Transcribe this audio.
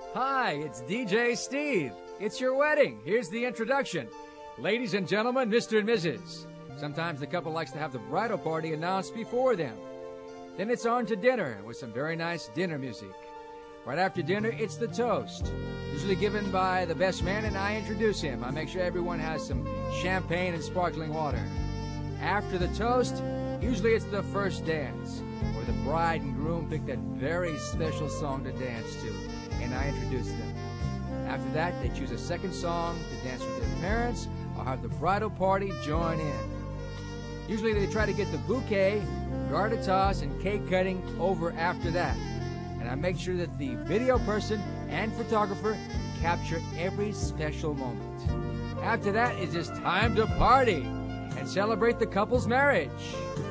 Hi, it's DJ Steve. It's your wedding. Here's the introduction. Ladies and gentlemen, Mr. and Mrs. Sometimes the couple likes to have the bridal party announced before them. Then it's on to dinner with some very nice dinner music. Right after dinner, it's the toast, usually given by the best man, and I introduce him. I make sure everyone has some champagne and sparkling water. After the toast, usually it's the first dance, where the bride and groom pick that very special song to dance to, and I introduce them. After that, they choose a second song to dance with their parents or have the bridal party join in. Usually they try to get the bouquet, garter toss, and cake cutting over after that. And I make sure that the video person and photographer capture every special moment. After that, it's just time to party and celebrate the couple's marriage.